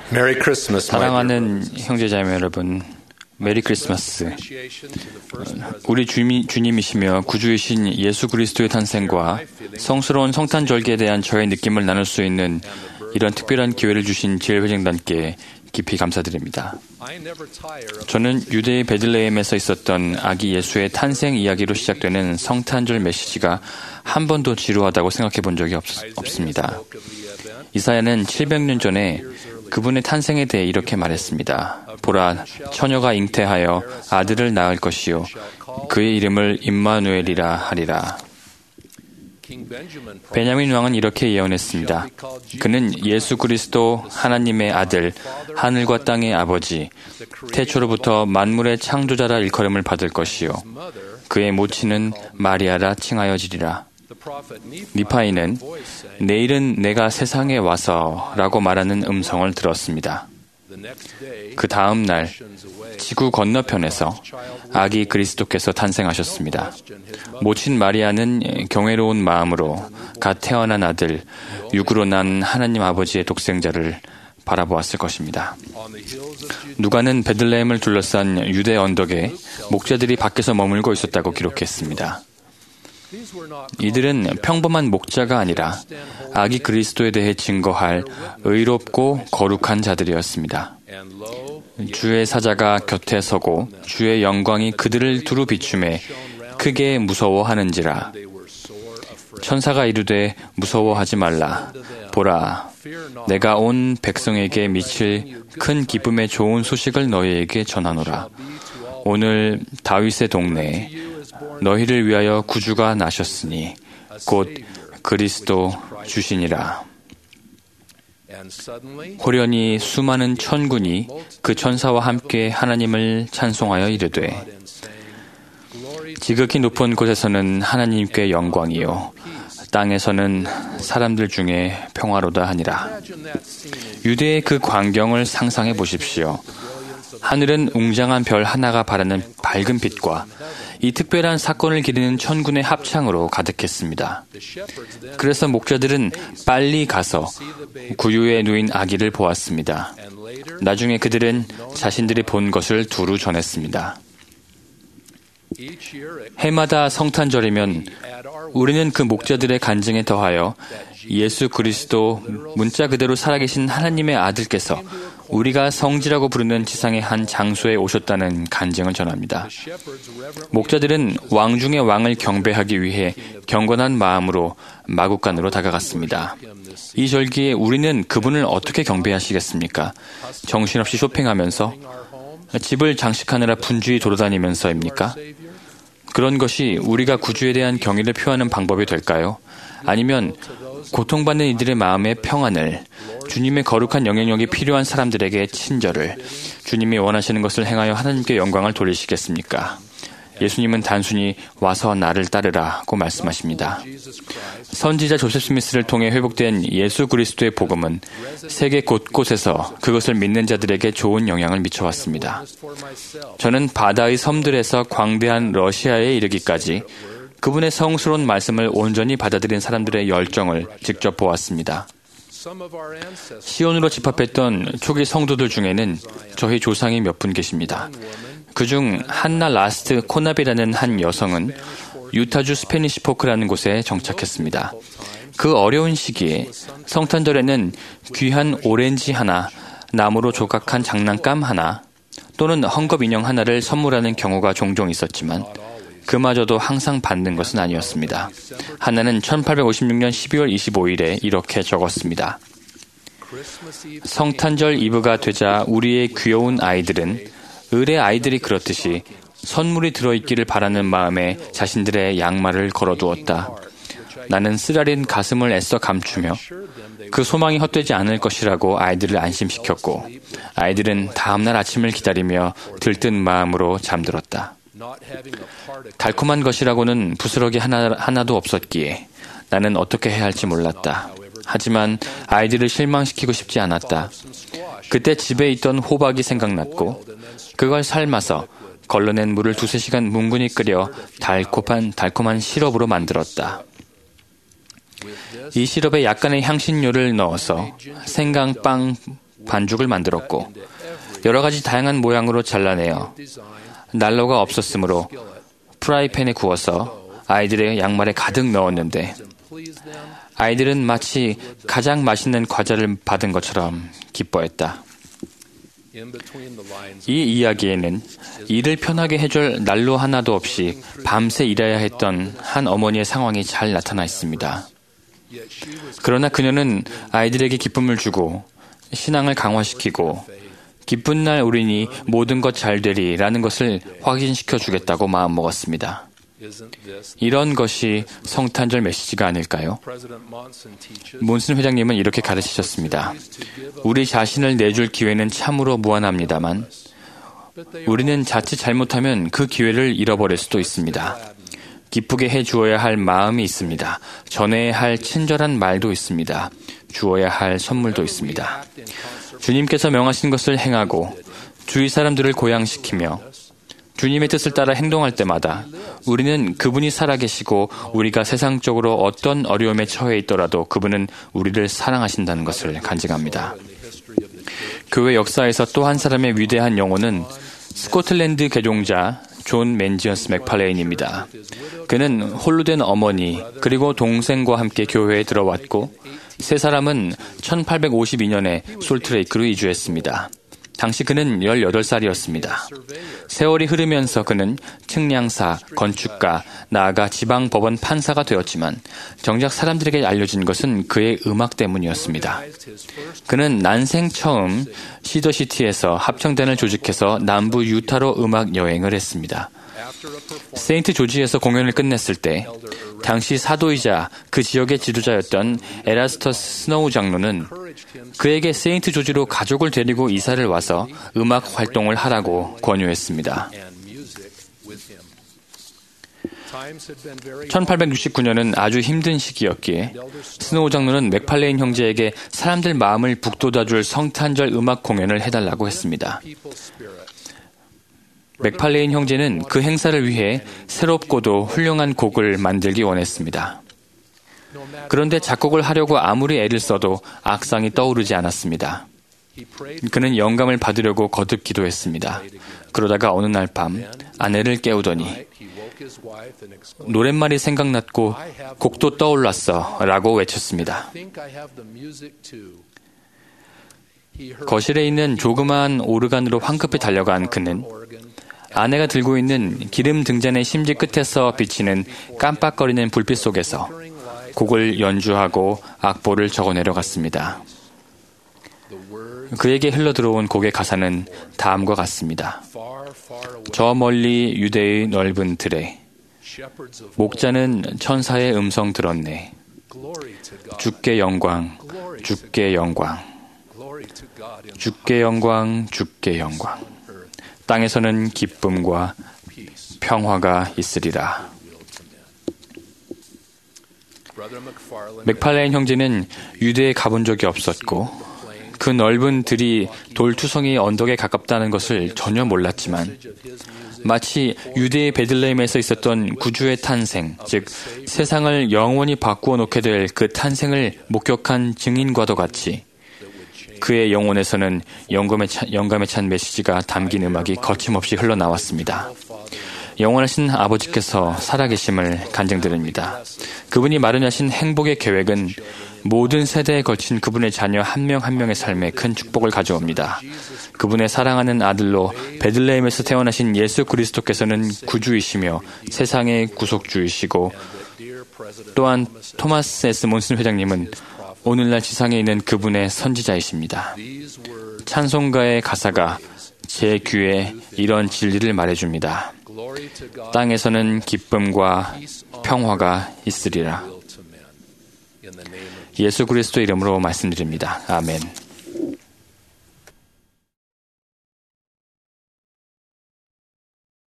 Merry Christmas, my dear 사랑하는 brothers. 형제자매 여러분, 메리 크리스마스. 우리 주님이시며 구주이신 예수 그리스도의 탄생과 성스러운 성탄절기에 대한 저의 느낌을 나눌 수 있는 이런 특별한 기회를 주신 지엘회장단께 깊이 감사드립니다. 저는 유대의 베들레헴에서 있었던 아기 예수의 탄생 이야기로 시작되는 성탄절 메시지가 한 번도 지루하다고 생각해 본 적이 없습니다. 이사야는 700년 전에 그분의 탄생에 대해 이렇게 말했습니다. 보라, 처녀가 잉태하여 아들을 낳을 것이요 그의 이름을 임마누엘이라 하리라. 베냐민 왕은 이렇게 예언했습니다. 그는 예수 그리스도 하나님의 아들, 하늘과 땅의 아버지, 태초로부터 만물의 창조자라 일컬음을 받을 것이요 그의 모친은 마리아라 칭하여지리라. 니파이는 내일은 내가 세상에 와서 라고 말하는 음성을 들었습니다. 그 다음 날 지구 건너편에서 아기 그리스도께서 탄생하셨습니다. 모친 마리아는 경외로운 마음으로 갓 태어난 아들, 육으로 난 하나님 아버지의 독생자를 바라보았을 것입니다. 누가는 베들레헴을 둘러싼 유대 언덕에 목자들이 밖에서 머물고 있었다고 기록했습니다. 이들은 평범한 목자가 아니라 아기 그리스도에 대해 증거할 의롭고 거룩한 자들이었습니다. 주의 사자가 곁에 서고 주의 영광이 그들을 두루 비추매 크게 무서워하는지라. 천사가 이르되 무서워하지 말라. 보라, 내가 온 백성에게 미칠 큰 기쁨의 좋은 소식을 너희에게 전하노라. 오늘 다윗의 동네에 너희를 위하여 구주가 나셨으니 곧 그리스도 주시니라. 호련히 수많은 천군이 그 천사와 함께 하나님을 찬송하여 이르되 지극히 높은 곳에서는 하나님께 영광이요 땅에서는 사람들 중에 평화로다 하니라. 유대의 그 광경을 상상해 보십시오. 하늘은 웅장한 별 하나가 바라는 밝은 빛과 이 특별한 사건을 기리는 천군의 합창으로 가득했습니다. 그래서 목자들은 빨리 가서 구유에 누인 아기를 보았습니다. 나중에 그들은 자신들이 본 것을 두루 전했습니다. 해마다 성탄절이면 우리는 그 목자들의 간증에 더하여 예수 그리스도 문자 그대로 살아계신 하나님의 아들께서 우리가 성지라고 부르는 지상의 한 장소에 오셨다는 간증을 전합니다. 목자들은 왕 중의 왕을 경배하기 위해 경건한 마음으로 마국간으로 다가갔습니다. 이 절기에 우리는 그분을 어떻게 경배하시겠습니까? 정신없이 쇼핑하면서? 집을 장식하느라 분주히 돌아다니면서입니까? 그런 것이 우리가 구주에 대한 경의를 표하는 방법이 될까요? 아니면 고통받는 이들의 마음의 평안을, 주님의 거룩한 영향력이 필요한 사람들에게 친절을, 주님이 원하시는 것을 행하여 하나님께 영광을 돌리시겠습니까? 예수님은 단순히 와서 나를 따르라고 말씀하십니다. 선지자 조셉 스미스를 통해 회복된 예수 그리스도의 복음은 세계 곳곳에서 그것을 믿는 자들에게 좋은 영향을 미쳐왔습니다. 저는 바다의 섬들에서 광대한 러시아에 이르기까지 그분의 성스러운 말씀을 온전히 받아들인 사람들의 열정을 직접 보았습니다. 시온으로 집합했던 초기 성도들 중에는 저희 조상이 몇 분 계십니다. 그중 한나 라스트 코납이라는 한 여성은 유타주 스페니시 포크라는 곳에 정착했습니다. 그 어려운 시기에 성탄절에는 귀한 오렌지 하나, 나무로 조각한 장난감 하나, 또는 헝겊 인형 하나를 선물하는 경우가 종종 있었지만 그마저도 항상 받는 것은 아니었습니다. 하나는 1856년 12월 25일에 이렇게 적었습니다. 성탄절 이브가 되자 우리의 귀여운 아이들은 을의 아이들이 그렇듯이 선물이 들어있기를 바라는 마음에 자신들의 양말을 걸어두었다. 나는 쓰라린 가슴을 애써 감추며 그 소망이 헛되지 않을 것이라고 아이들을 안심시켰고 아이들은 다음날 아침을 기다리며 들뜬 마음으로 잠들었다. 달콤한 것이라고는 부스러기 하나도 없었기에 나는 어떻게 해야 할지 몰랐다. 하지만 아이들을 실망시키고 싶지 않았다. 그때 집에 있던 호박이 생각났고 그걸 삶아서 걸러낸 물을 2-3시간 뭉근히 끓여 달콤한 시럽으로 만들었다. 이 시럽에 약간의 향신료를 넣어서 생강빵 반죽을 만들었고 여러 가지 다양한 모양으로 잘라내어 난로가 없었으므로 프라이팬에 구워서 아이들의 양말에 가득 넣었는데 아이들은 마치 가장 맛있는 과자를 받은 것처럼 기뻐했다. 이 이야기에는 일을 편하게 해줄 난로 하나도 없이 밤새 일해야 했던 한 어머니의 상황이 잘 나타나 있습니다. 그러나 그녀는 아이들에게 기쁨을 주고 신앙을 강화시키고 기쁜 날 우리니 모든 것 잘 되리라는 것을 확인시켜 주겠다고 마음먹었습니다. 이런 것이 성탄절 메시지가 아닐까요? 몬슨 회장님은 이렇게 가르치셨습니다. 우리 자신을 내줄 기회는 참으로 무한합니다만 우리는 자칫 잘못하면 그 기회를 잃어버릴 수도 있습니다. 기쁘게 해 주어야 할 마음이 있습니다. 전해야 할 친절한 말도 있습니다. 주어야 할 선물도 있습니다. 주님께서 명하신 것을 행하고 주위 사람들을 고양시키며 주님의 뜻을 따라 행동할 때마다 우리는 그분이 살아계시고 우리가 세상적으로 어떤 어려움에 처해 있더라도 그분은 우리를 사랑하신다는 것을 간증합니다. 교회 역사에서 또 한 사람의 위대한 영혼은 스코틀랜드 개종자 존 맨지언스 맥팔레인입니다. 그는 홀로 된 어머니 그리고 동생과 함께 교회에 들어왔고 세 사람은 1852년에 솔트레이크로 이주했습니다. 당시 그는 18살이었습니다. 세월이 흐르면서 그는 측량사, 건축가, 나아가 지방법원 판사가 되었지만 정작 사람들에게 알려진 것은 그의 음악 때문이었습니다. 그는 난생 처음 시더시티에서 합창단을 조직해서 남부 유타로 음악 여행을 했습니다. 세인트 조지에서 공연을 끝냈을 때 당시 사도이자 그 지역의 지도자였던 에라스터스 스노우 장로는 그에게 세인트 조지로 가족을 데리고 이사를 와서 음악 활동을 하라고 권유했습니다. 1869년은 아주 힘든 시기였기에 스노우 장로는 맥팔레인 형제에게 사람들 마음을 북돋아줄 성탄절 음악 공연을 해달라고 했습니다. 맥팔레인 형제는 그 행사를 위해 새롭고도 훌륭한 곡을 만들기 원했습니다. 그런데 작곡을 하려고 아무리 애를 써도 악상이 떠오르지 않았습니다. 그는 영감을 받으려고 거듭 기도했습니다. 그러다가 어느 날 밤 아내를 깨우더니 노랫말이 생각났고 곡도 떠올랐어 라고 외쳤습니다. 거실에 있는 조그마한 오르간으로 황급히 달려간 그는 아내가 들고 있는 기름 등잔의 심지 끝에서 비치는 깜빡거리는 불빛 속에서 곡을 연주하고 악보를 적어 내려갔습니다. 그에게 흘러들어온 곡의 가사는 다음과 같습니다. 저 멀리 유대의 넓은 들에 목자는 천사의 음성 들었네. 주께 영광, 주께 영광, 주께 영광, 주께 영광. 땅에서는 기쁨과 평화가 있으리라. 맥팔레인 형제는 유대에 가본 적이 없었고 그 넓은 들이 돌투성이 언덕에 가깝다는 것을 전혀 몰랐지만 마치 유대의 베들레헴에서 있었던 구주의 탄생, 즉 세상을 영원히 바꾸어 놓게 될 그 탄생을 목격한 증인과도 같이 그의 영혼에서는 영감에 찬 메시지가 담긴 음악이 거침없이 흘러나왔습니다. 영원하신 아버지께서 살아계심을 간증드립니다. 그분이 마련하신 행복의 계획은 모든 세대에 걸친 그분의 자녀 한 명 한 명의 삶에 큰 축복을 가져옵니다. 그분의 사랑하는 아들로 베들레헴에서 태어나신 예수 그리스도께서는 구주이시며 세상의 구속주이시고 또한 토마스 S. 몬슨 회장님은 오늘날 지상에 있는 그분의 선지자이십니다. 찬송가의 가사가 제 귀에 이런 진리를 말해줍니다. 땅에서는 기쁨과 평화가 있으리라. 예수 그리스도 이름으로 말씀드립니다. 아멘.